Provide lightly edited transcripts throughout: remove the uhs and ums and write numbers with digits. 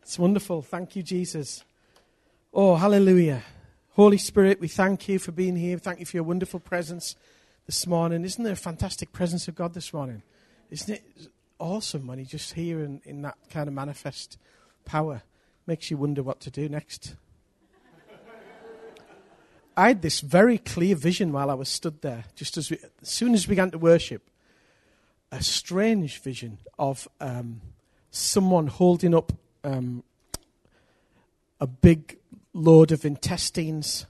It's wonderful. Thank you, Jesus. Oh, hallelujah. Holy Spirit, we thank you for being here. Thank you for your wonderful presence this morning. Isn't there a fantastic presence of God this morning? Isn't it awesome when you just hear in that kind of manifest power? Makes you wonder what to do next. I had this very clear vision while I was stood there, just as soon as we began to worship, a strange vision of someone holding up a big load of intestines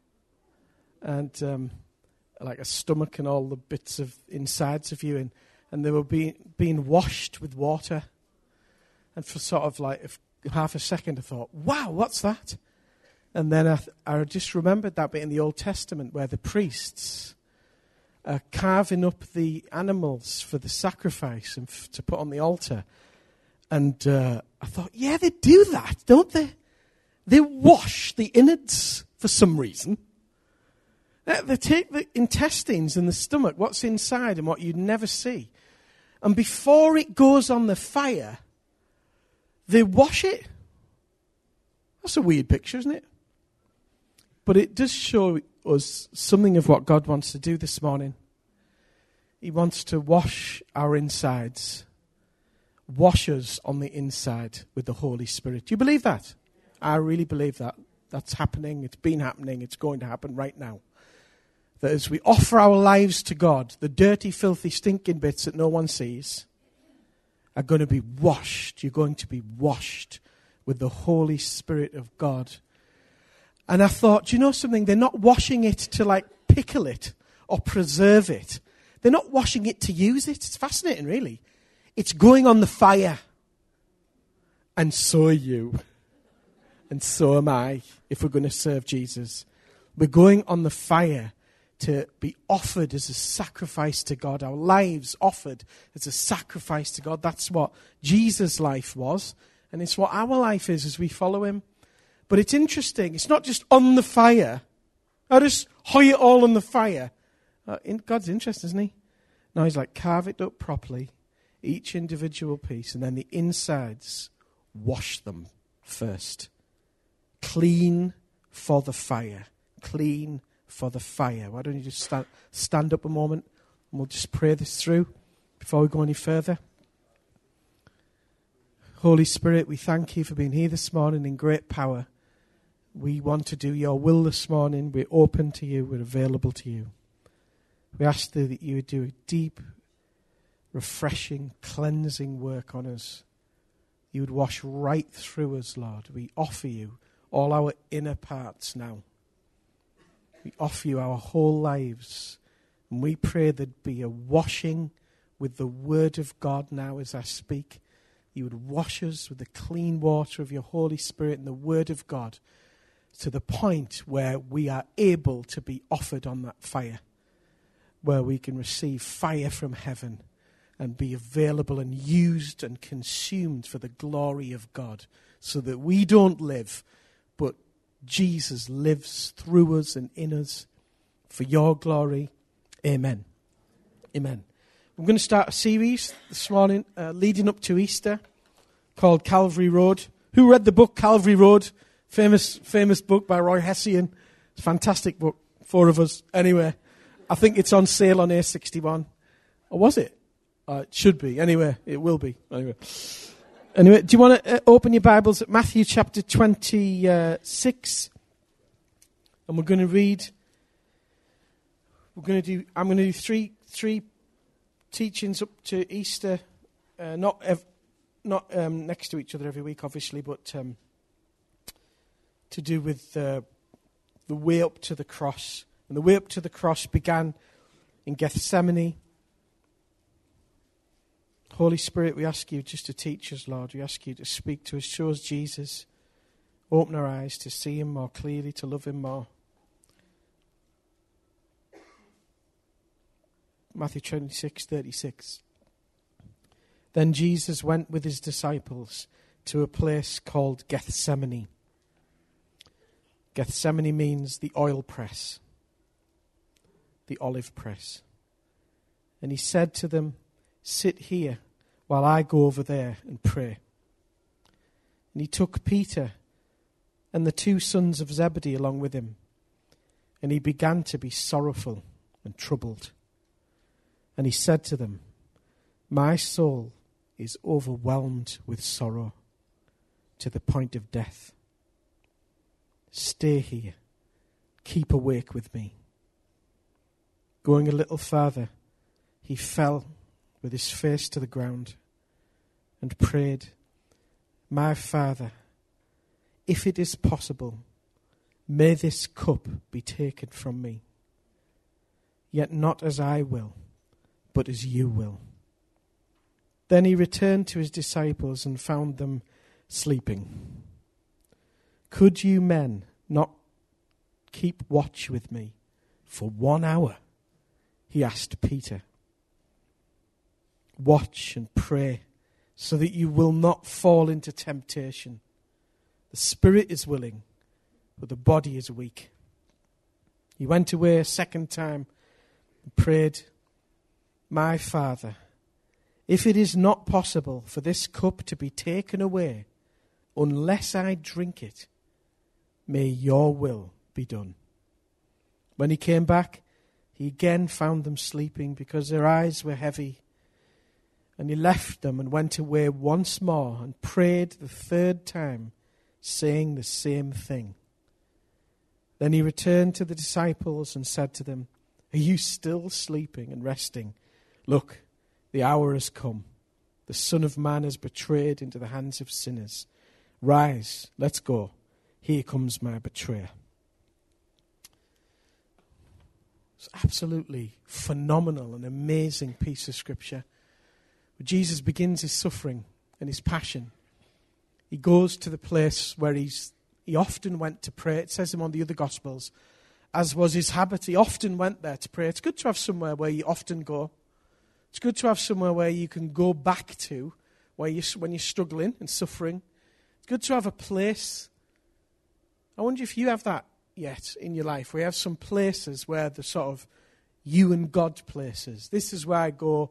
and like a stomach and all the bits of insides of you, and they were being washed with water. And for sort of like half a second I thought, wow, what's that? And then I just remembered that bit in the Old Testament where the priests are carving up the animals for the sacrifice and to put on the altar. And I thought, yeah, they do that, don't they? They wash the innards for some reason. They take the intestines and the stomach, what's inside and what you'd never see. And before it goes on the fire, they wash it. That's a weird picture, isn't it? But it does show us something of what God wants to do this morning. He wants to wash our insides. Wash us on the inside with the Holy Spirit. Do you believe that? I really believe that. That's happening. It's been happening. It's going to happen right now. That as we offer our lives to God, the dirty, filthy, stinking bits that no one sees are going to be washed. You're going to be washed with the Holy Spirit of God. And I thought, do you know something? They're not washing it to like pickle it or preserve it. They're not washing it to use it. It's fascinating, really. It's going on the fire. And so are you. And so am I, if we're going to serve Jesus. We're going on the fire to be offered as a sacrifice to God. Our lives offered as a sacrifice to God. That's what Jesus' life was. And it's what our life is as we follow him. But it's interesting. It's not just on the fire. I just hoy it all on the fire. God's interested, isn't he? No, he's like, carve it up properly. Each individual piece. And then the insides, wash them first. Clean for the fire. Clean for the fire. Why don't you just stand up a moment and we'll just pray this through before we go any further. Holy Spirit, we thank you for being here this morning in great power. We want to do your will this morning. We're open to you. We're available to you. We ask that you would do a deep, refreshing, cleansing work on us. You would wash right through us, Lord. We offer you all our inner parts now. We offer you our whole lives. And we pray there'd be a washing with the word of God now as I speak. You would wash us with the clean water of your Holy Spirit and the word of God to the point where we are able to be offered on that fire, where we can receive fire from heaven and be available and used and consumed for the glory of God, so that we don't live, but Jesus lives through us and in us for your glory. Amen. Amen. We're going to start a series this morning leading up to Easter called Calvary Road. Who read the book Calvary Road? Famous book by Roy Hession. It's a fantastic book. 4 of us. Anyway, I think it's on sale on A61. Or was it? It should be. Anyway, it will be. Anyway, do you want to open your Bibles at Matthew chapter 26? And we're going to read. I'm going to do three teachings up to Easter. Not next to each other every week, obviously, but to do with the way up to the cross. And the way up to the cross began in Gethsemane. Holy Spirit, we ask you just to teach us, Lord. We ask you to speak to us, show us Jesus. Open our eyes to see him more clearly, to love him more. Matthew 26:36. Then Jesus went with his disciples to a place called Gethsemane. Gethsemane means the oil press, the olive press. And he said to them, sit here while I go over there and pray. And he took Peter and the 2 sons of Zebedee along with him. And he began to be sorrowful and troubled. And he said to them, "My soul is overwhelmed with sorrow to the point of death. Stay here. Keep awake with me." Going a little farther, he fell with his face to the ground and prayed, "My Father, if it is possible, may this cup be taken from me. Yet not as I will, but as you will." Then he returned to his disciples and found them sleeping. "Could you men not keep watch with me for 1 hour?" he asked Peter. "Watch and pray so that you will not fall into temptation. The spirit is willing, but the body is weak." He went away a second time and prayed, "My Father, if it is not possible for this cup to be taken away unless I drink it, may your will be done." When he came back, he again found them sleeping because their eyes were heavy. And he left them and went away once more and prayed the 3rd time, saying the same thing. Then he returned to the disciples and said to them, "Are you still sleeping and resting? Look, the hour has come. The Son of Man is betrayed into the hands of sinners. Rise, let's go. Here comes my betrayer." It's absolutely phenomenal and amazing piece of scripture. Jesus begins his suffering and his passion. He goes to the place where he often went to pray. It says him on the other Gospels, as was his habit, he often went there to pray. It's good to have somewhere where you often go. It's good to have somewhere where you can go back to when you're struggling and suffering. It's good to have a place. I wonder if you have that yet in your life, where you have some places where the sort of you and God places. This is where I go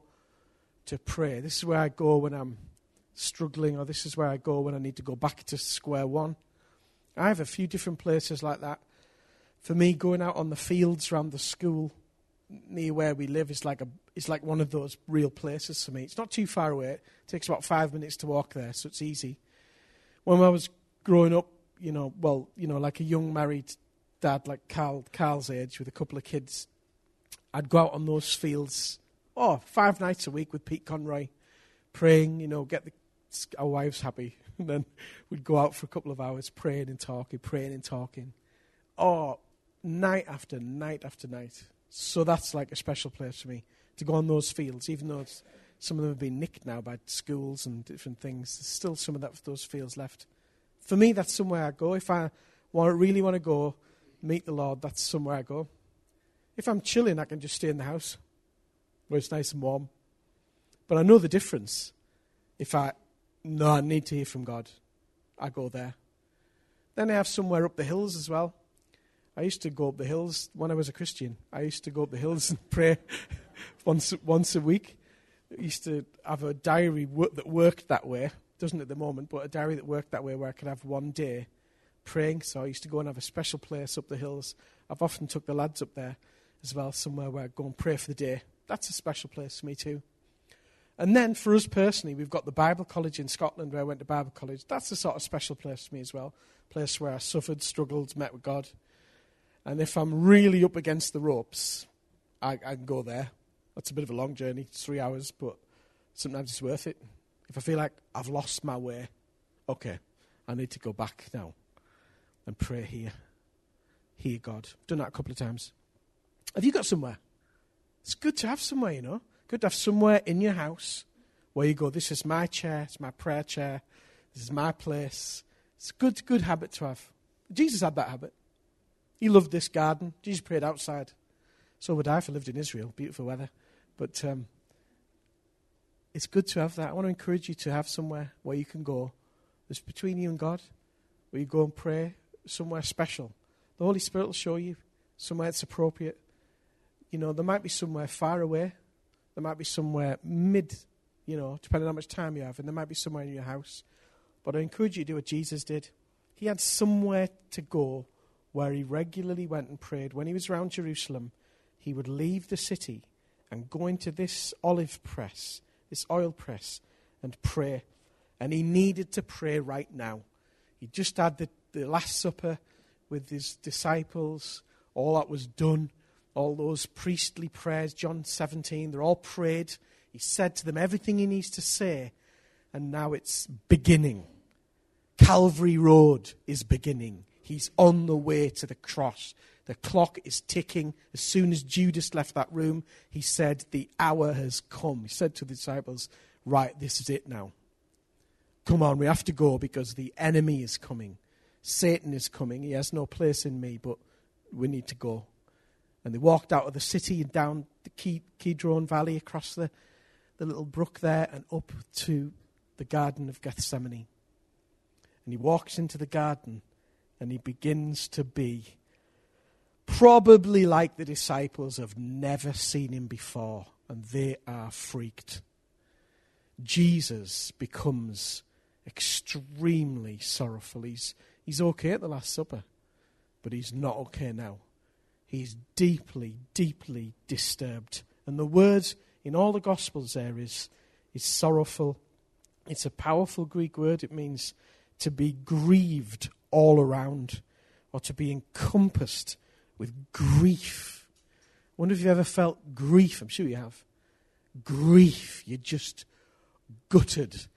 to pray. This is where I go when I'm struggling, or this is where I go when I need to go back to square one. I have a few different places like that. For me, going out on the fields around the school near where we live is like one of those real places for me. It's not too far away. It takes about 5 minutes to walk there, so it's easy. When I was growing up, like a young married dad, like Carl's age, with a couple of kids, I'd go out on those fields 5 nights a week with Pete Conroy, praying, get our wives happy. And then we'd go out for a couple of hours praying and talking. Oh, night after night after night. So that's like a special place for me, to go on those fields, even though some of them have been nicked now by schools and different things. There's still some of those fields left. For me, that's somewhere I go. If I really want to go meet the Lord, that's somewhere I go. If I'm chilling, I can just stay in the house where it's nice and warm. But I know the difference. If I need to hear from God, I go there. Then I have somewhere up the hills as well. I used to go up the hills when I was a Christian. I used to go up the hills and pray once a week. I used to have a diary that worked that way. Doesn't at the moment, but a diary that worked that way where I could have one day praying. So I used to go and have a special place up the hills. I've often took the lads up there as well, somewhere where I go and pray for the day. That's a special place for me too. And then for us personally, we've got the Bible College in Scotland where I went to Bible college. That's a sort of special place for me as well. Place where I suffered, struggled, met with God. And if I'm really up against the ropes, I can go there. That's a bit of a long journey. It's 3 hours, but sometimes it's worth it. If I feel like I've lost my way, okay, I need to go back now and pray here. Hear God. I've done that a couple of times. Have you got somewhere? It's good to have somewhere, Good to have somewhere in your house where you go, this is my chair, it's my prayer chair, this is my place. It's a good habit to have. Jesus had that habit. He loved this garden. Jesus prayed outside. So would I if I lived in Israel. Beautiful weather. But it's good to have that. I want to encourage you to have somewhere where you can go. It's between you and God, where you go and pray, somewhere special. The Holy Spirit will show you somewhere that's appropriate. There might be somewhere far away. There might be somewhere depending on how much time you have. And there might be somewhere in your house. But I encourage you to do what Jesus did. He had somewhere to go where he regularly went and prayed. When he was around Jerusalem, he would leave the city and go into this olive press, this oil press, and pray. And he needed to pray right now. He just had the Last Supper with his disciples. All that was done. All those priestly prayers, John 17, they're all prayed. He said to them everything he needs to say. And now it's beginning. Calvary Road is beginning. He's on the way to the cross. The clock is ticking. As soon as Judas left that room, he said, the hour has come. He said to the disciples, right, this is it now. Come on, we have to go because the enemy is coming. Satan is coming. He has no place in me, but we need to go. And they walked out of the city and down the Kidron Valley across the little brook there and up to the Garden of Gethsemane. And he walks into the garden and he begins to be probably like the disciples have never seen him before, and they are freaked. Jesus becomes extremely sorrowful. He's okay at the Last Supper, but he's not okay now. He's deeply, deeply disturbed. And the word in all the Gospels there is sorrowful. It's a powerful Greek word. It means to be grieved all around, or to be encompassed with grief. I wonder if you've ever felt grief. I'm sure you have. Grief. You're just gutted.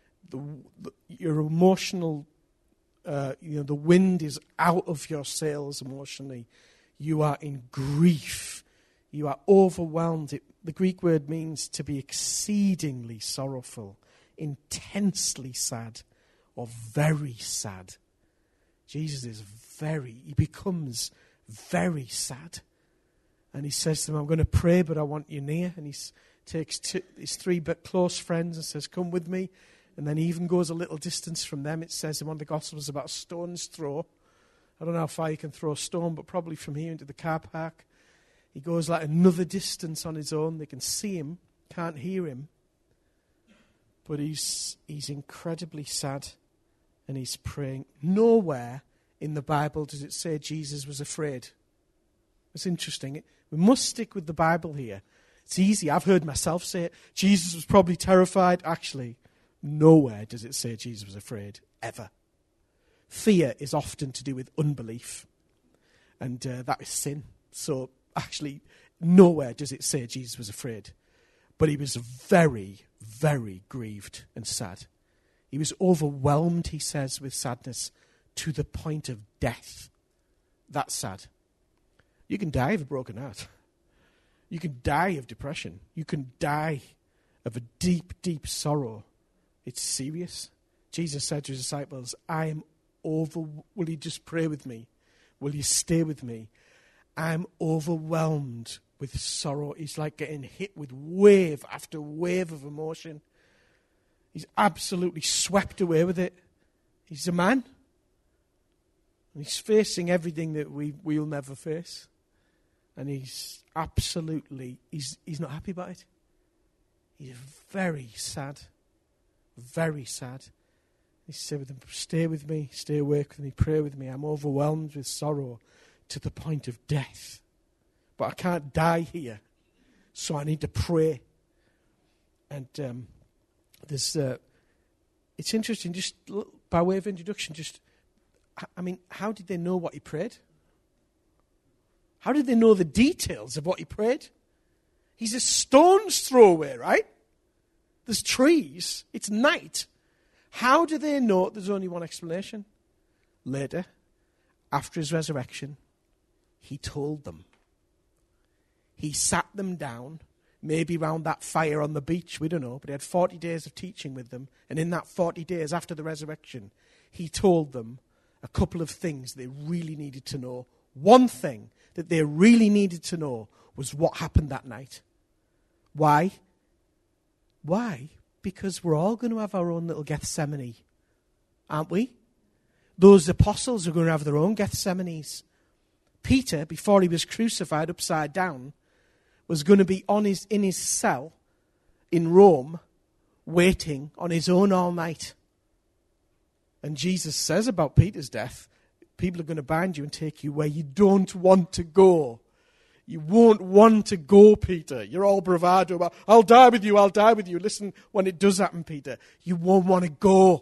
Your emotional, the wind is out of your sails emotionally. You are in grief. You are overwhelmed. The Greek word means to be exceedingly sorrowful, intensely sad, or very sad. Jesus is he becomes very sad. And he says to them, I'm going to pray, but I want you near. And he takes his three close friends and says, come with me. And then he even goes a little distance from them. It says in one of the Gospels about a stone's throw. I don't know how far you can throw a stone, but probably from here into the car park. He goes like another distance on his own. They can see him, can't hear him. But he's incredibly sad. And he's praying. Nowhere in the Bible does it say Jesus was afraid. It's interesting. We must stick with the Bible here. It's easy. I've heard myself say it. Jesus was probably terrified. Actually, nowhere does it say Jesus was afraid, ever. Fear is often to do with unbelief. And that is sin. So actually, nowhere does it say Jesus was afraid. But he was very, very grieved and sad. He was overwhelmed, he says, with sadness to the point of death. That's sad. You can die of a broken heart. You can die of depression. You can die of a deep, deep sorrow. It's serious. Jesus said to his disciples, will you just pray with me? Will you stay with me? I'm overwhelmed with sorrow. He's like getting hit with wave after wave of emotion. He's absolutely swept away with it. He's a man. And he's facing everything that we'll never face. And he's absolutely, he's not happy about it. He's very sad. Very sad. He said with them, stay with me, stay awake with me, pray with me. I'm overwhelmed with sorrow to the point of death. But I can't die here. So I need to pray. And it's interesting, just by way of introduction, how did they know what he prayed? How did they know the details of what he prayed? He's a stone's throw away, right? There's trees. It's night. How do they know? There's only one explanation. Later, after his resurrection, he told them. He sat them down, maybe around that fire on the beach, we don't know, but he had 40 days of teaching with them. And in that 40 days after the resurrection, he told them a couple of things they really needed to know. One thing that they really needed to know was what happened that night. Why? Why? Because we're all going to have our own little Gethsemane, aren't we? Those apostles are going to have their own Gethsemanes. Peter, before he was crucified upside down, was going to be in his cell in Rome, waiting on his own all night. And Jesus says about Peter's death, people are going to bind you and take you where you don't want to go. You won't want to go, Peter. You're all bravado about, I'll die with you, I'll die with you. Listen, when it does happen, Peter, you won't want to go.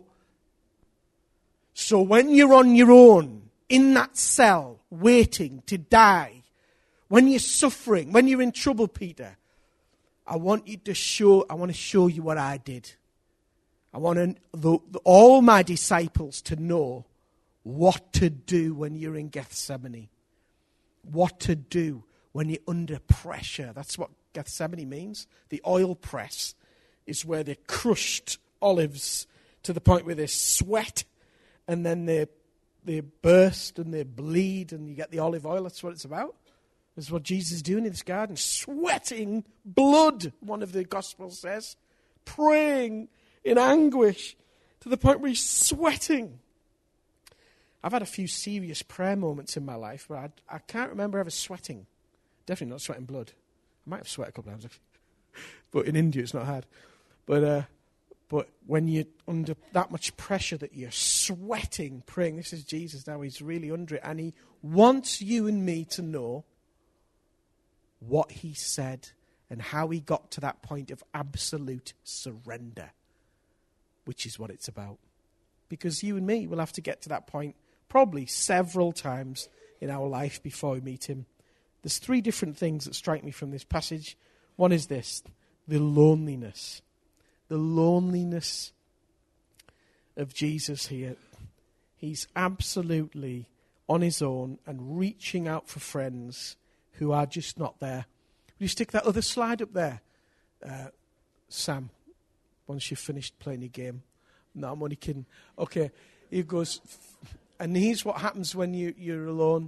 So when you're on your own, in that cell, waiting to die, when you're suffering, when you're in trouble, Peter, I want to show you what I did. I want all my disciples to know what to do when you're in Gethsemane. What to do when you're under pressure. That's what Gethsemane means. The oil press is where they crushed olives to the point where they sweat and then they burst and they bleed and you get the olive oil. That's what it's about. This is what Jesus is doing in this garden. Sweating blood, one of the Gospels says. Praying in anguish to the point where he's sweating. I've had a few serious prayer moments in my life, but I can't remember ever sweating. Definitely not sweating blood. I might have sweat a couple of times, but in India it's not hard. But when you're under that much pressure that you're sweating, praying, this is Jesus now, he's really under it, and he wants you and me to know what he said and how he got to that point of absolute surrender, which is what it's about. Because you and me will have to get to that point probably several times in our life before we meet him. There's 3 different things that strike me from this passage. One is this, the loneliness. The loneliness of Jesus here. He's absolutely on his own and reaching out for friends who are just not there. Will you stick that other slide up there, Sam, once you've finished playing your game? No, I'm only kidding. Okay, he goes, and here's what happens when you're alone.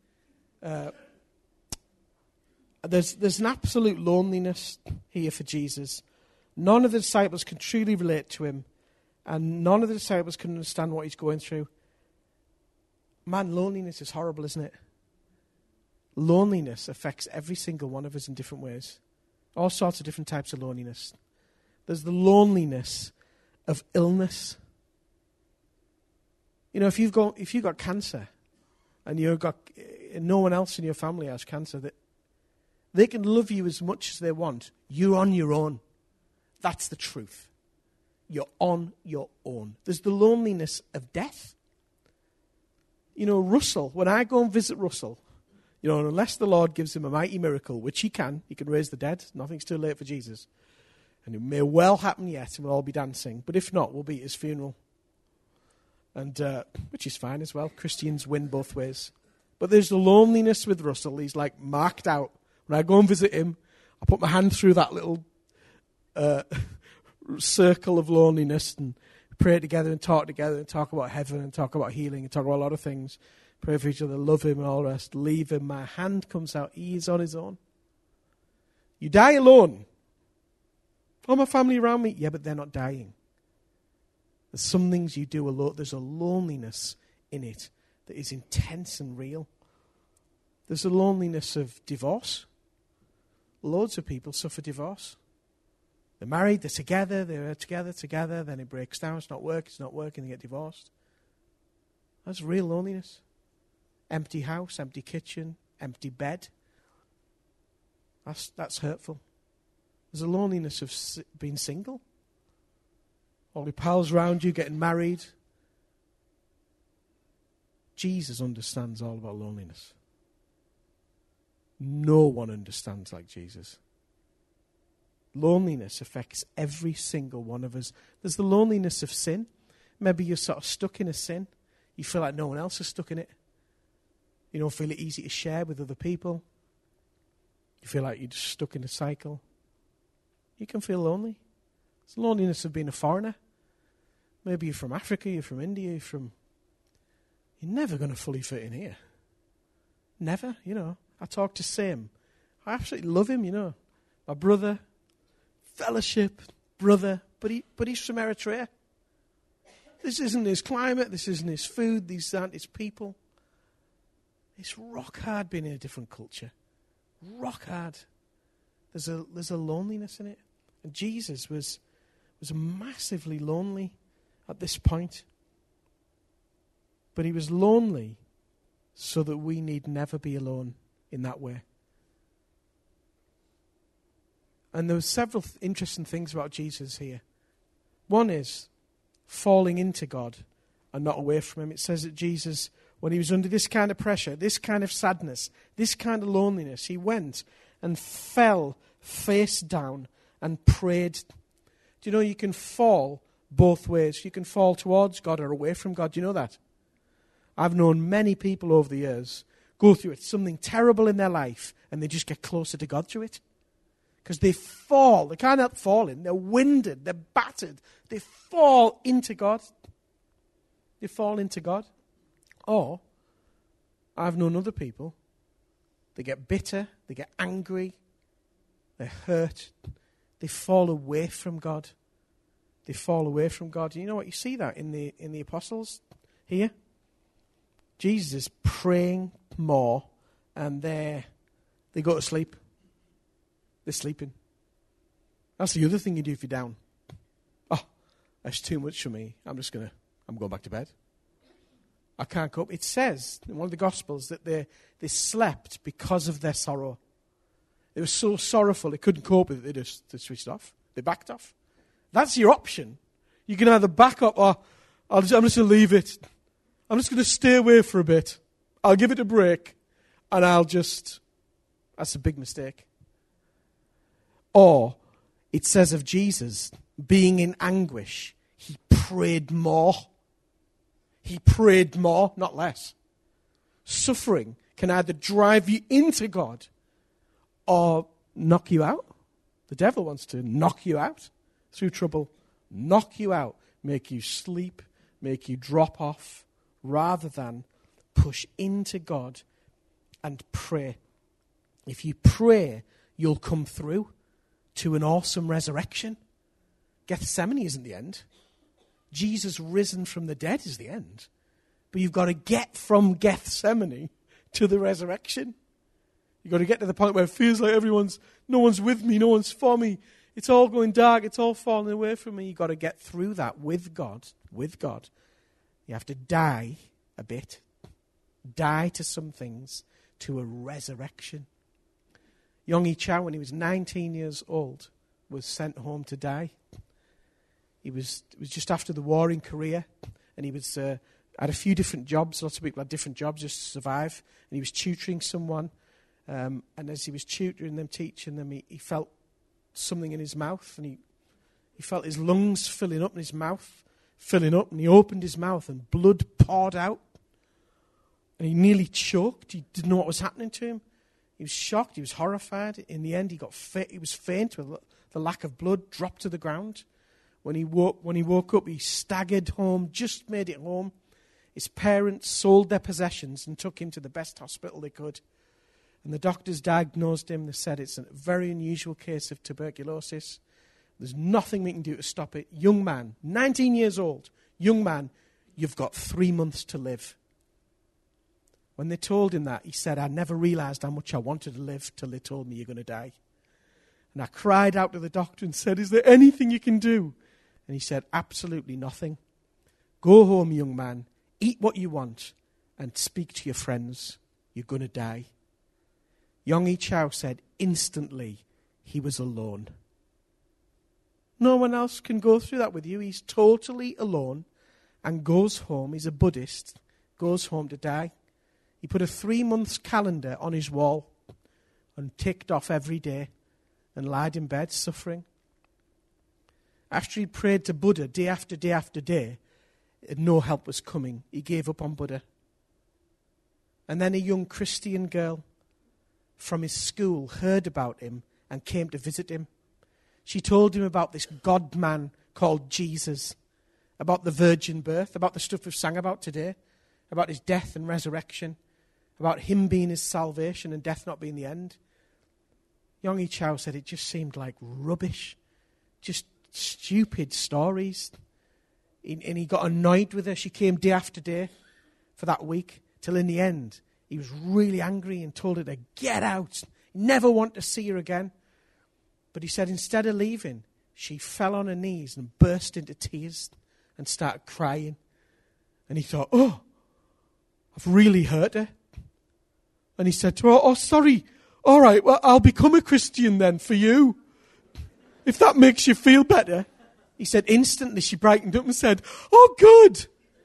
There's an absolute loneliness here for Jesus. None of the disciples can truly relate to him, and none of the disciples can understand what he's going through. Man, loneliness is horrible, isn't it? Loneliness affects every single one of us in different ways. All sorts of different types of loneliness. There's the loneliness of illness. You know, if you've got cancer and no one else in your family has cancer, that they can love you as much as they want. You're on your own. That's the truth. You're on your own. There's the loneliness of death. You know, Russell, when I go and visit Russell, you know, unless the Lord gives him a mighty miracle, which he can raise the dead. Nothing's too late for Jesus. And it may well happen yet, and we'll all be dancing. But if not, we'll be at his funeral. And which is fine as well. Christians win both ways. But there's the loneliness with Russell. He's like marked out. When I go and visit him, I put my hand through that little circle of loneliness and pray together and talk about heaven and talk about healing and talk about a lot of things. Pray for each other, love him and all the rest. Leave him. My hand comes out. He is on his own. You die alone. Oh, my family around me. Yeah, but they're not dying. There's some things you do alone. There's a loneliness in it that is intense and real. There's a loneliness of divorce. Loads of people suffer divorce. They're married, they're together, then it breaks down, it's not working, they get divorced. That's real loneliness. Empty house, empty kitchen, empty bed. That's hurtful. There's a loneliness of being single. All your pals around you getting married. Jesus understands all about loneliness. No one understands like Jesus. Loneliness affects every single one of us. There's the loneliness of sin. Maybe you're sort of stuck in a sin. You feel like no one else is stuck in it. You don't feel it easy to share with other people. You feel like you're just stuck in a cycle. You can feel lonely. It's the loneliness of being a foreigner. Maybe you're from Africa, you're from India, you're never going to fully fit in here. Never, you know. I talk to Sam. I absolutely love him, you know. My brother, fellowship, brother, but he's from Eritrea. This isn't his climate, this isn't his food, these aren't his people. It's rock hard being in a different culture. Rock hard. There's a loneliness in it. And Jesus was massively lonely at this point. But he was lonely so that we need never be alone in that way. And there were several interesting things about Jesus here. One is falling into God and not away from him. It says that Jesus, when he was under this kind of pressure, this kind of sadness, this kind of loneliness, he went and fell face down and prayed. Do you know you can fall both ways? You can fall towards God or away from God. Do you know that? I've known many people over the years go through it, something terrible in their life, and they just get closer to God through it. Because they fall. They can't help falling. They're winded. They're battered. They fall into God. They fall into God. Or, I've known other people, they get bitter, they get angry, they're hurt, they fall away from God. They fall away from God. And you know what? You see that in the apostles here. Jesus is praying more, and they go to sleep. They're sleeping. That's the other thing you do if you're down. Oh, that's too much for me. I'm going back to bed. I can't cope. It says in one of the Gospels that they slept because of their sorrow. They were so sorrowful they couldn't cope with it. They switched off. They backed off. That's your option. You can either back up or I'm just going to leave it. I'm just going to stay away for a bit. I'll give it a break and that's a big mistake. Or, it says of Jesus, being in anguish, he prayed more. He prayed more, not less. Suffering can either drive you into God or knock you out. The devil wants to knock you out through trouble, knock you out, make you sleep, make you drop off, rather than push into God and pray. If you pray, you'll come through to an awesome resurrection. Gethsemane isn't the end. Jesus risen from the dead is the end. But you've got to get from Gethsemane to the resurrection. You've got to get to the point where it feels like no one's with me, no one's for me. It's all going dark, it's all falling away from me. You've got to get through that with God. With God. You have to die a bit. Die to some things to a resurrection. Yonggi Cho, when he was 19 years old, was sent home to die. It was just after the war in Korea, and he was had a few different jobs. Lots of people had different jobs just to survive. And he was tutoring someone, and as he was tutoring them, teaching them, he felt something in his mouth, and he felt his lungs filling up and his mouth filling up, and he opened his mouth, and blood poured out, and he nearly choked. He didn't know what was happening to him. He was shocked. He was horrified. In the end, he was faint with the lack of blood, dropped to the ground. When he woke up, he staggered home, just made it home. His parents sold their possessions and took him to the best hospital they could. And the doctors diagnosed him. They said it's a very unusual case of tuberculosis. There's nothing we can do to stop it. Young man, 19 years old, young man, you've got 3 months to live. When they told him that, he said, I never realized how much I wanted to live till they told me you're going to die. And I cried out to the doctor and said, is there anything you can do? And he said, absolutely nothing. Go home, young man, eat what you want, and speak to your friends. You're going to die. Yonggi Cho said, instantly, he was alone. No one else can go through that with you. He's totally alone and goes home. He's a Buddhist, goes home to die. He put a 3-month calendar on his wall and ticked off every day and lied in bed suffering. After he prayed to Buddha day after day after day, no help was coming. He gave up on Buddha. And then a young Christian girl from his school heard about him and came to visit him. She told him about this God-man called Jesus, about the virgin birth, about the stuff we've sang about today, about his death and resurrection, about him being his salvation and death not being the end. Yonggi Cho said it just seemed like rubbish, just stupid stories. And he got annoyed with her. She came day after day for that week, till in the end, he was really angry and told her to get out, never want to see her again. But he said instead of leaving, she fell on her knees and burst into tears and started crying. And he thought, oh, I've really hurt her. And he said to her, oh, sorry. All right, well, I'll become a Christian then for you. If that makes you feel better. He said instantly she brightened up and said, oh, good.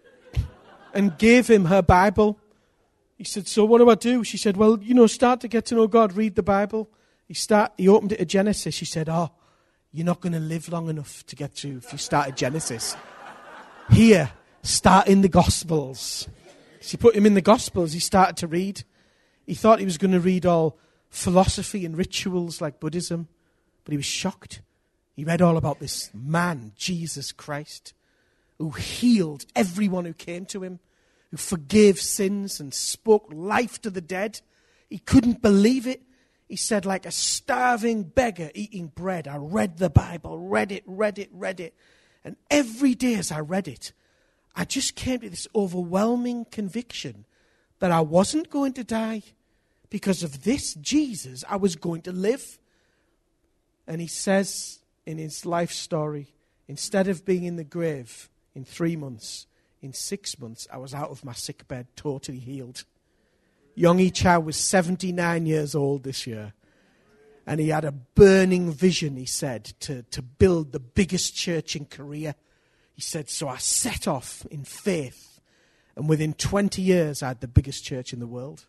And gave him her Bible. He said, so what do I do? She said, well, start to get to know God, read the Bible. He opened it at Genesis. She said, oh, you're not going to live long enough to get through if you start at Genesis. Here, start in the Gospels. She put him in the Gospels. He started to read. He thought he was going to read all philosophy and rituals like Buddhism, but he was shocked. He read all about this man, Jesus Christ, who healed everyone who came to him, who forgave sins and spoke life to the dead. He couldn't believe it. He said, like a starving beggar eating bread, I read the Bible, read it. And every day as I read it, I just came to this overwhelming conviction that I wasn't going to die. Because of this Jesus, I was going to live. And he says in his life story, instead of being in the grave in 3 months, in 6 months, I was out of my sick bed, totally healed. Yonggi Cho was 79 years old this year. And he had a burning vision, he said, to build the biggest church in Korea. He said, so I set off in faith. And within 20 years, I had the biggest church in the world.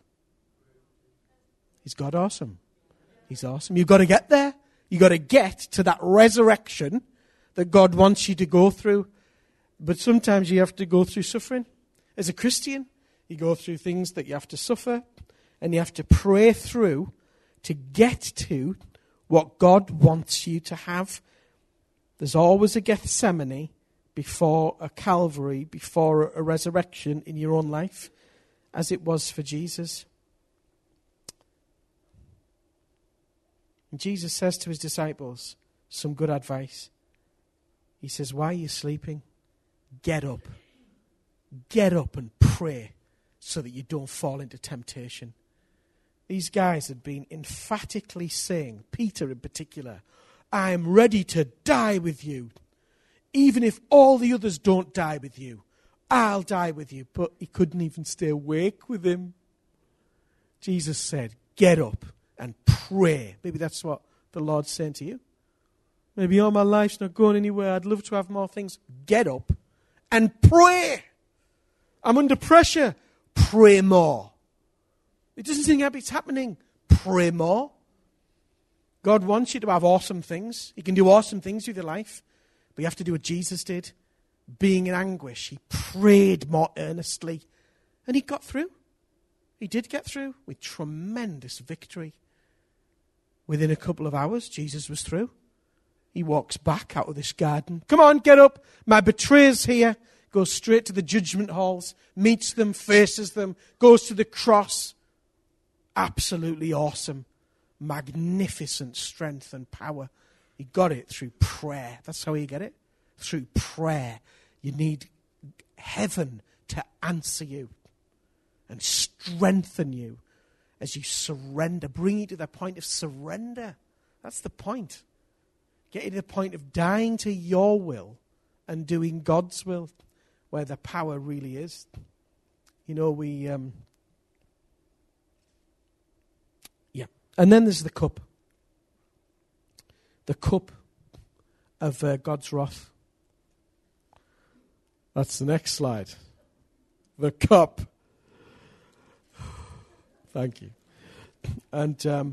Is God awesome? He's awesome. You've got to get there. You've got to get to that resurrection that God wants you to go through. But sometimes you have to go through suffering. As a Christian, you go through things that you have to suffer. And you have to pray through to get to what God wants you to have. There's always a Gethsemane before a Calvary, before a resurrection in your own life, as it was for Jesus. And Jesus says to his disciples some good advice. He says, why are you sleeping? Get up. Get up and pray so that you don't fall into temptation. These guys had been emphatically saying, Peter in particular, I am ready to die with you. Even if all the others don't die with you, I'll die with you. But he couldn't even stay awake with him. Jesus said, get up and pray. Maybe that's what the Lord's saying to you. Maybe all my life's not going anywhere. I'd love to have more things. Get up and pray. I'm under pressure. Pray more. It doesn't seem like it's happening. Pray more. God wants you to have awesome things. He can do awesome things with your life. But you have to do what Jesus did. Being in anguish, he prayed more earnestly. And he got through. He did get through with tremendous victory. Within a couple of hours, Jesus was through. He walks back out of this garden. Come on, get up. My betrayer's here. Goes straight to the judgment halls. Meets them, faces them. Goes to the cross. Absolutely awesome. Magnificent strength and power. He got it through prayer. That's how you get it. Through prayer. You need heaven to answer you and strengthen you as you surrender. Bring you to the point of surrender. That's the point. Get you to the point of dying to your will and doing God's will, where the power really is. You know, And then there's the cup. The cup of God's wrath. That's the next slide. The cup. Thank you. And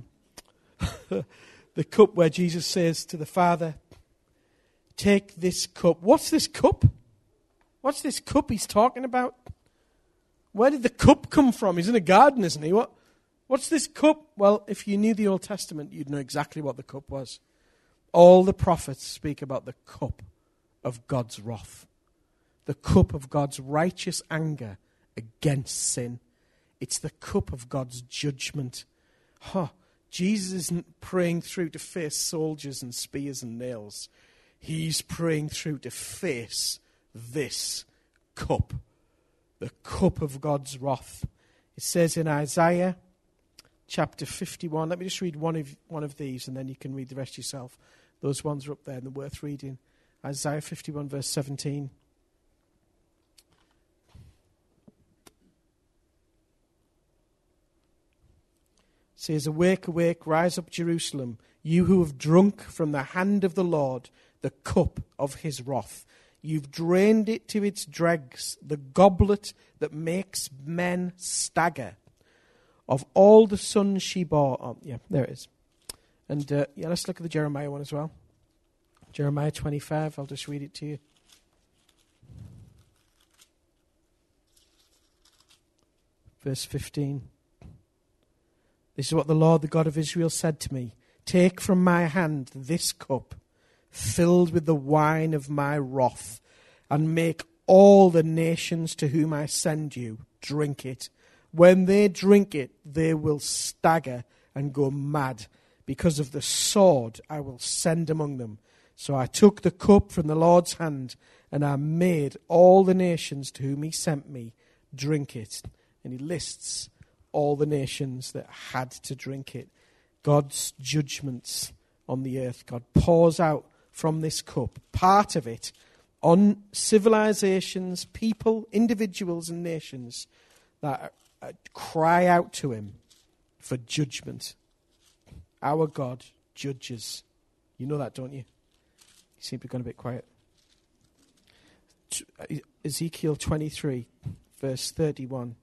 the cup where Jesus says to the Father, take this cup. What's this cup? What's this cup he's talking about? Where did the cup come from? He's in a garden, isn't he? What's this cup? Well, if you knew the Old Testament, you'd know exactly what the cup was. All the prophets speak about the cup of God's wrath. The cup of God's righteous anger against sin. It's the cup of God's judgment. Jesus isn't praying through to face soldiers and spears and nails. He's praying through to face this cup. The cup of God's wrath. It says in Isaiah chapter 51. Let me just read one of these and then you can read the rest yourself. Those ones are up there and they're worth reading. Isaiah 51 verse 17. says, "Awake, awake, rise up, Jerusalem, you who have drunk from the hand of the Lord the cup of his wrath. You've drained it to its dregs, the goblet that makes men stagger. Of all the sons she bore," oh, yeah, there it is. And let's look at the Jeremiah one as well. Jeremiah 25, I'll just read it to you. Verse 15. "This is what the Lord, the God of Israel, said to me. Take from my hand this cup, filled with the wine of my wrath, and make all the nations to whom I send you drink it. When they drink it, they will stagger and go mad, because of the sword I will send among them. So I took the cup from the Lord's hand, and I made all the nations to whom he sent me drink it." And he lists all the nations that had to drink it. God's judgments on the earth. God pours out from this cup, part of it, on civilizations, people, individuals, and nations that cry out to him for judgment. Our God judges. You know that, don't you? You seem to be going a bit quiet. Ezekiel 23, verse 31.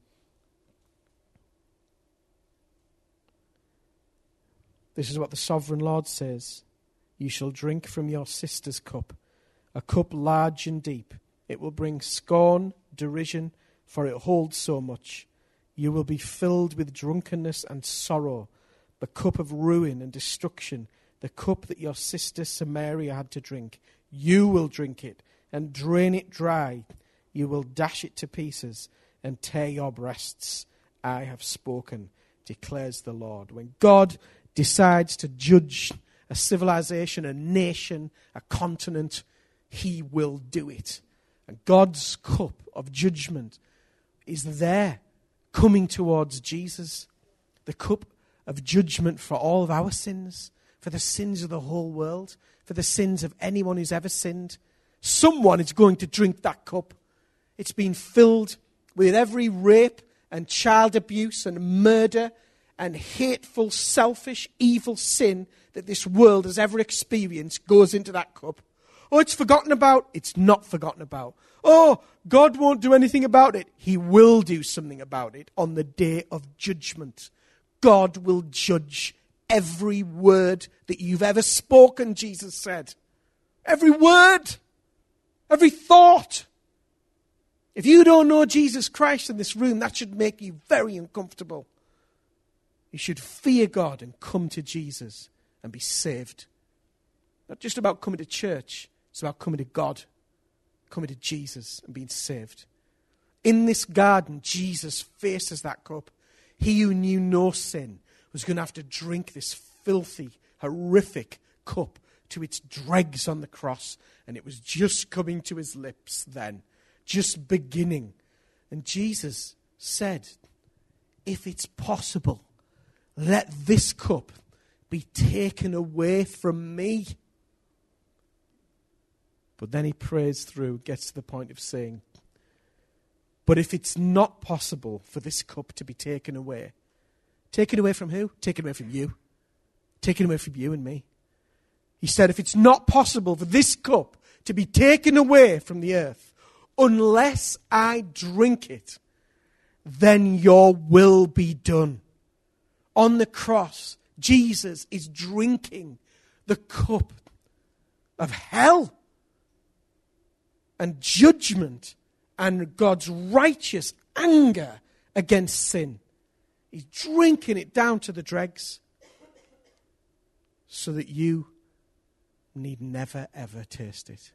This is what the sovereign Lord says. "You shall drink from your sister's cup, a cup large and deep. It will bring scorn, derision, for it holds so much. You will be filled with drunkenness and sorrow, the cup of ruin and destruction, the cup that your sister Samaria had to drink. You will drink it and drain it dry. You will dash it to pieces and tear your breasts. I have spoken, declares the Lord." When God decides to judge a civilization, a nation, a continent, he will do it. And God's cup of judgment is there, coming towards Jesus. The cup of judgment for all of our sins, for the sins of the whole world, for the sins of anyone who's ever sinned. Someone is going to drink that cup. It's been filled with every rape and child abuse and murder and hateful, selfish, evil sin that this world has ever experienced goes into that cup. Oh, it's forgotten about. It's not forgotten about. Oh, God won't do anything about it. He will do something about it on the day of judgment. God will judge every word that you've ever spoken, Jesus said. Every word. Every thought. If you don't know Jesus Christ in this room, that should make you very uncomfortable. You should fear God and come to Jesus and be saved. Not just about coming to church. It's about coming to God, coming to Jesus and being saved. In this garden, Jesus faces that cup. He who knew no sin was going to have to drink this filthy, horrific cup to its dregs on the cross. And it was just coming to his lips then, just beginning. And Jesus said, "If it's possible, let this cup be taken away from me." But then he prays through, gets to the point of saying, "But if it's not possible for this cup to be taken away from who? Taken away from you. Taken away from you and me." He said, if it's not possible for this cup to be taken away from the earth, unless I drink it, then your will be done. On the cross, Jesus is drinking the cup of hell and judgment and God's righteous anger against sin. He's drinking it down to the dregs so that you need never, ever taste it.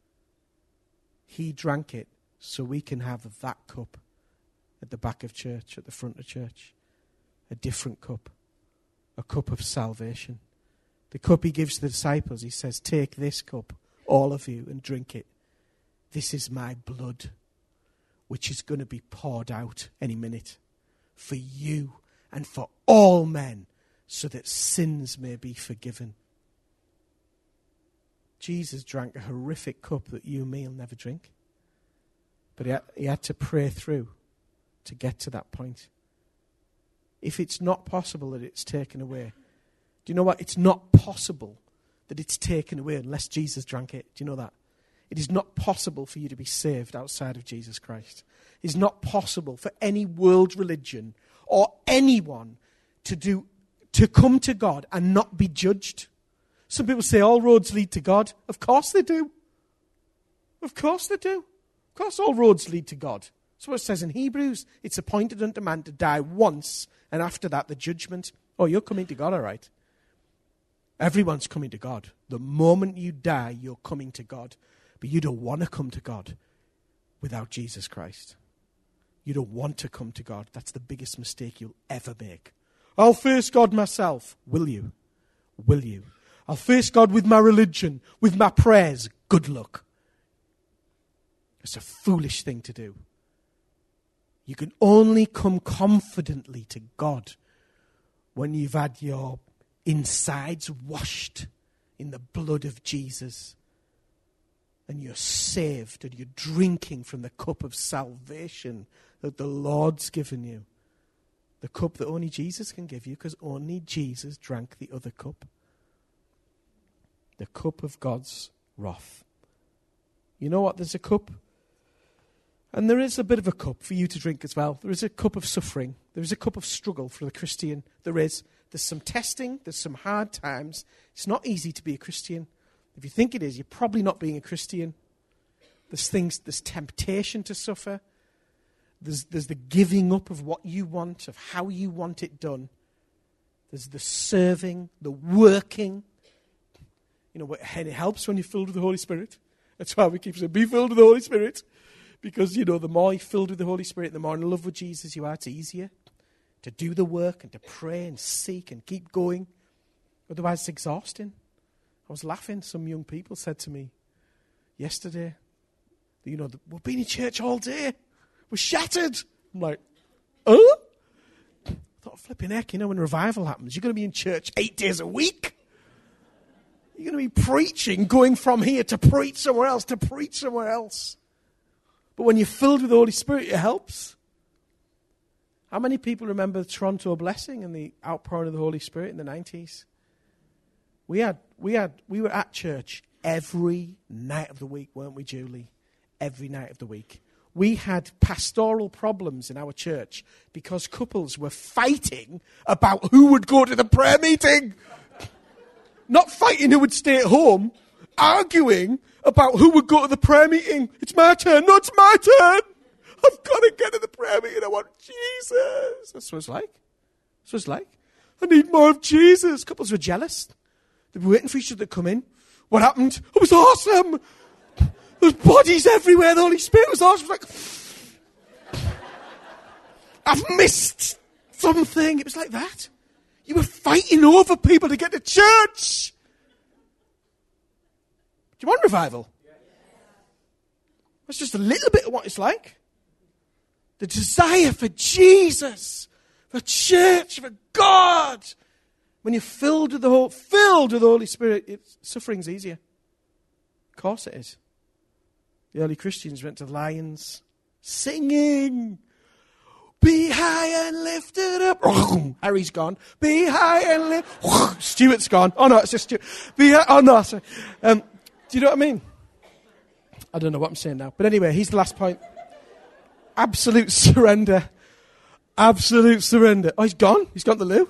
He drank it so we can have that cup at the back of church, at the front of church. A different cup. A cup of salvation. The cup he gives to the disciples, he says, "Take this cup, all of you, and drink it. This is my blood, which is going to be poured out any minute for you and for all men, so that sins may be forgiven." Jesus drank a horrific cup that you and me will never drink. But he had to pray through to get to that point. if it's not possible that it's taken away. Do you know what? It's not possible that it's taken away unless Jesus drank it. Do you know that? It is not possible for you to be saved outside of Jesus Christ. It is not possible for any world religion or anyone to come to God and not be judged. Some people say all roads lead to God. Of course they do. Of course they do. Of course all roads lead to God. That's what it says in Hebrews. It's appointed unto man to die once, and after that the judgment. Oh, you're coming to God, all right. Everyone's coming to God. The moment you die, you're coming to God. But you don't want to come to God without Jesus Christ. You don't want to come to God. That's the biggest mistake you'll ever make. I'll face God myself. Will you? Will you? I'll face God with my religion, with my prayers. Good luck. It's a foolish thing to do. You can only come confidently to God when you've had your insides washed in the blood of Jesus. And you're saved, and you're drinking from the cup of salvation that the Lord's given you. The cup that only Jesus can give you, because only Jesus drank the other cup. The cup of God's wrath. You know what? There's a cup. And there is a bit of a cup for you to drink as well. There is a cup of suffering. There is a cup of struggle for the Christian. There is. There's some testing. There's some hard times. It's not easy to be a Christian. If you think it is, you're probably not being a Christian. There's temptation to suffer. There's the giving up of what you want, of how you want it done. There's the serving, the working. You know, and it helps when you're filled with the Holy Spirit. That's why we keep saying, be filled with the Holy Spirit. Because, you know, the more you're filled with the Holy Spirit, the more in love with Jesus you are, it's easier to do the work and to pray and seek and keep going. Otherwise, it's exhausting. I was laughing. Some young people said to me yesterday, you know, we've been in church all day. We're shattered. I'm like, oh? I thought, flipping heck, you know, when revival happens, you're going to be in church 8 days a week. You're going to be preaching, going from here to preach somewhere else, to preach somewhere else. But when you're filled with the Holy Spirit, it helps. How many people remember the Toronto Blessing and the outpouring of the Holy Spirit in the 90s? We were at church every night of the week, weren't we, Julie? Every night of the week. We had pastoral problems in our church because couples were fighting about who would go to the prayer meeting. Not fighting who would stay at home, arguing about who would go to the prayer meeting. It's my turn. No, it's my turn. I've got to get to the prayer meeting. I want Jesus. That's what it's like. That's what it's like. I need more of Jesus. Couples were jealous. They were waiting for each other to come in. What happened? It was awesome. There's bodies everywhere. The Holy Spirit was awesome. It was like, I've missed something. It was like that. You were fighting over people to get to church. Do you want revival? That's just a little bit of what it's like. The desire for Jesus, for church, for God. When you're filled with the Holy Spirit, suffering's easier. Of course it is. The early Christians went to lions singing, be high and lifted up. Harry's gone. Be high and lifted. Stuart's gone. Oh no, it's just Stuart. Oh no, sorry. Do you know what I mean? I don't know what I'm saying now. But anyway, here's the last point. Absolute surrender. Absolute surrender. Oh, he's gone? He's gone to the loo?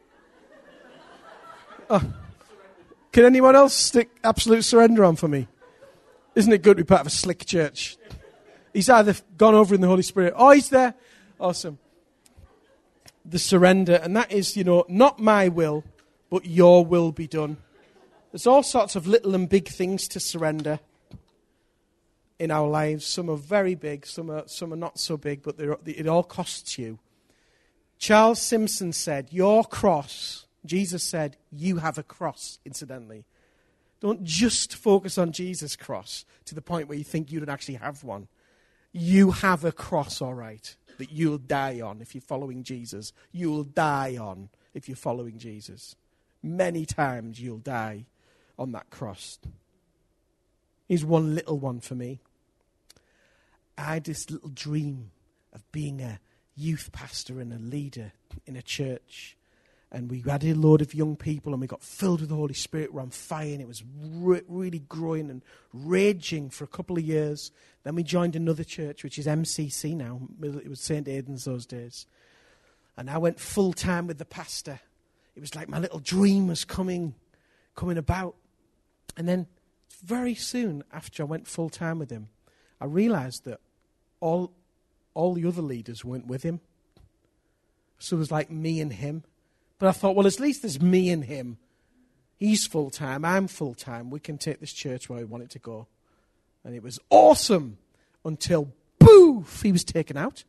Oh. Can anyone else stick absolute surrender on for me? Isn't it good to be part of a slick church? He's either gone over in the Holy Spirit or he's there. Awesome. The surrender. And that is, you know, not my will, but your will be done. There's all sorts of little and big things to surrender in our lives. Some are very big, some are not so big, but it all costs you. Charles Simpson said, your cross, Jesus said, you have a cross, incidentally. Don't just focus on Jesus' cross to the point where you think you don't actually have one. You have a cross, all right, that you'll die on if you're following Jesus. You'll die on if you're following Jesus. Many times you'll die on that cross. Here's one little one for me. I had this little dream of being a youth pastor and a leader in a church. And we had a load of young people, and we got filled with the Holy Spirit. We're on fire, and it was really growing and raging for a couple of years. Then we joined another church, which is MCC now. It was St. Aidan's those days. And I went full-time with the pastor. It was like my little dream was coming about. And then very soon after I went full-time with him, I realized that all the other leaders weren't with him. So it was like me and him. But I thought, well, at least there's me and him. He's full-time, I'm full-time. We can take this church where we want it to go. And it was awesome until, poof, he was taken out.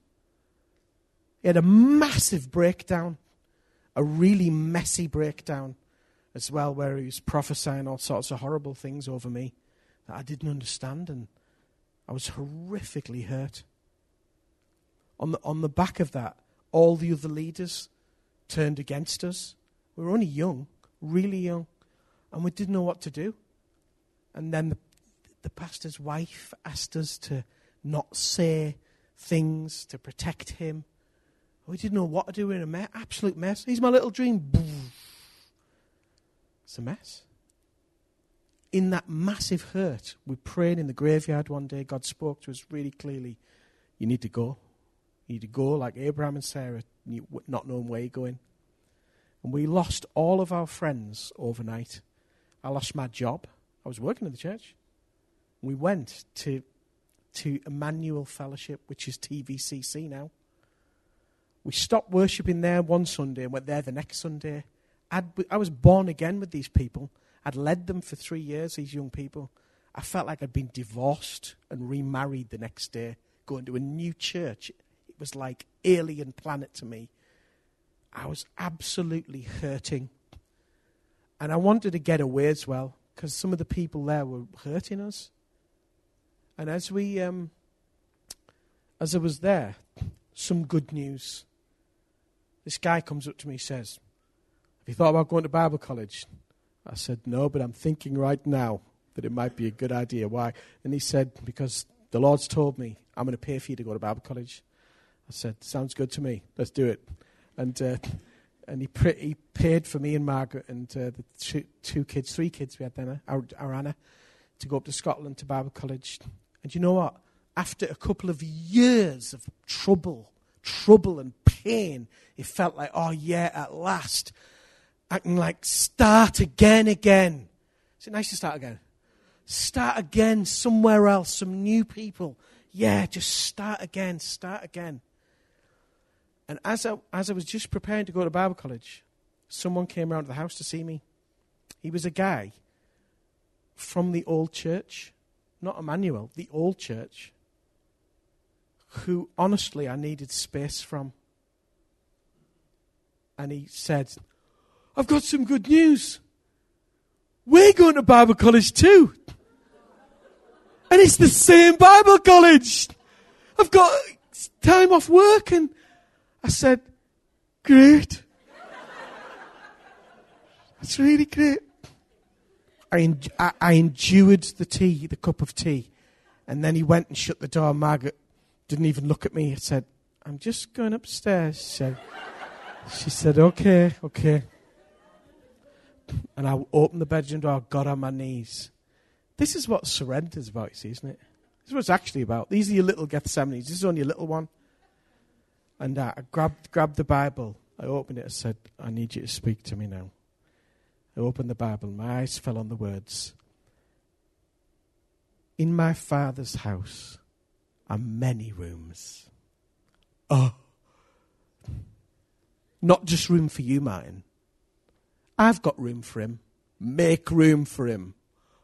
He had a massive breakdown, a really messy breakdown as well, where he was prophesying all sorts of horrible things over me that I didn't understand, and I was horrifically hurt. On the back of that, all the other leaders turned against us. We were only young, really young, and we didn't know what to do. And then the pastor's wife asked us to not say things to protect him. We didn't know what to do. We were in an absolute mess. He's my little dream. It's a mess. In that massive hurt, we prayed in the graveyard one day. God spoke to us really clearly. You need to go. You need to go like Abraham and Sarah, not knowing where you're going. And we lost all of our friends overnight. I lost my job. I was working in the church. We went to Emmanuel Fellowship, which is TVCC now. We stopped worshipping there one Sunday and went there the next Sunday. I was born again with these people. I'd led them for 3 years, these young people. I felt like I'd been divorced and remarried the next day, going to a new church. It was like alien planet to me. I was absolutely hurting. And I wanted to get away as well, because some of the people there were hurting us. And as I was there, some good news. This guy comes up to me and says, "Have you thought about going to Bible college?" I said, "No, but I'm thinking right now that it might be a good idea." Why? And he said, "Because the Lord's told me I'm going to pay for you to go to Bible college." I said, "Sounds good to me. Let's do it." And he paid for me and Margaret and the three kids we had then, our Anna, to go up to Scotland to Bible college. And you know what? After a couple of years of trouble and pain, it felt like, oh yeah, at last, I can like start again. Is it nice to start again? Start again somewhere else, some new people. Yeah, just start again. And as I was just preparing to go to Bible college, someone came around to the house to see me. He was a guy from the old church, not Emmanuel, the old church, who honestly I needed space from. And he said, "I've got some good news. We're going to Bible college too. And it's the same Bible college. I've got time off work." And I said, "Great. That's really great." I endured the cup of tea. And then he went and shut the door. Margaret didn't even look at me. He said, "I'm just going upstairs." She said, okay. And I opened the bedroom door, got on my knees. This is what surrender is about, you see, isn't it? This is what it's actually about. These are your little Gethsemanes. This is only a little one. And I grabbed the Bible. I opened it and said, "I need you to speak to me now." I opened the Bible. My eyes fell on the words, "In my Father's house are many rooms." Oh. Not just room for you, Martin. I've got room for him. Make room for him.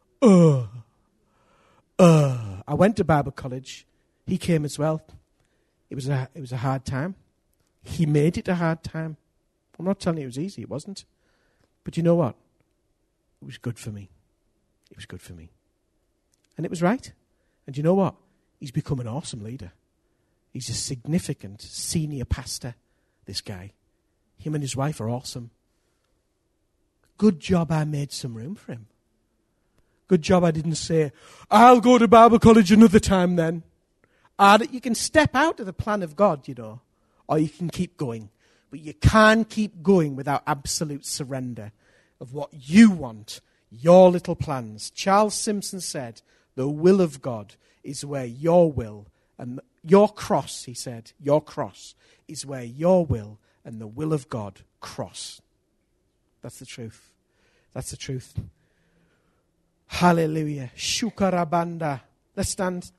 I went to Bible college. He came as well. It was a hard time. He made it a hard time. I'm not telling you it was easy. It wasn't. But you know what? It was good for me. It was good for me. And it was right. And you know what? He's become an awesome leader. He's a significant senior pastor, this guy. Him and his wife are awesome. Good job I made some room for him. Good job I didn't say, "I'll go to Bible college another time then." You can step out of the plan of God, you know. or you can keep going. But you can't keep going without absolute surrender of what you want, your little plans. Charles Simpson said, the will of God is where your will and your cross, he said, your cross is where your will and the will of God cross. That's the truth. That's the truth. Hallelujah. Shukarabanda. Let's stand.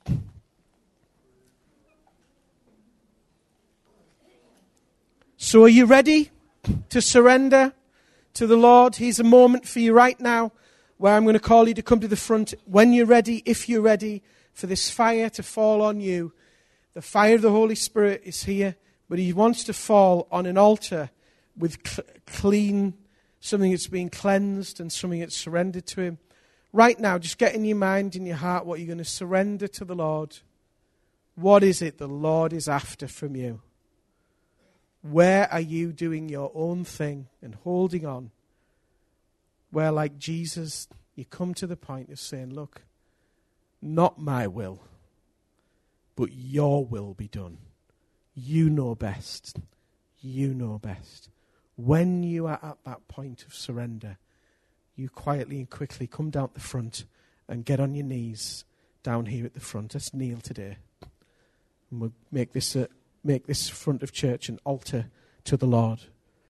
So are you ready to surrender to the Lord? Here's a moment for you right now where I'm going to call you to come to the front. When you're ready, if you're ready for this fire to fall on you, the fire of the Holy Spirit is here, but he wants to fall on an altar with clean, something that's been cleansed and something that's surrendered to him. Right now, just get in your mind, in your heart, what you're going to surrender to the Lord. What is it the Lord is after from you? Where are you doing your own thing and holding on? Where, like Jesus, you come to the point of saying, look, not my will, but your will be done. You know best. You know best. When you are at that point of surrender, you quietly and quickly come down the front and get on your knees down here at the front. Let's kneel today. And we'll make this front of church an altar to the Lord.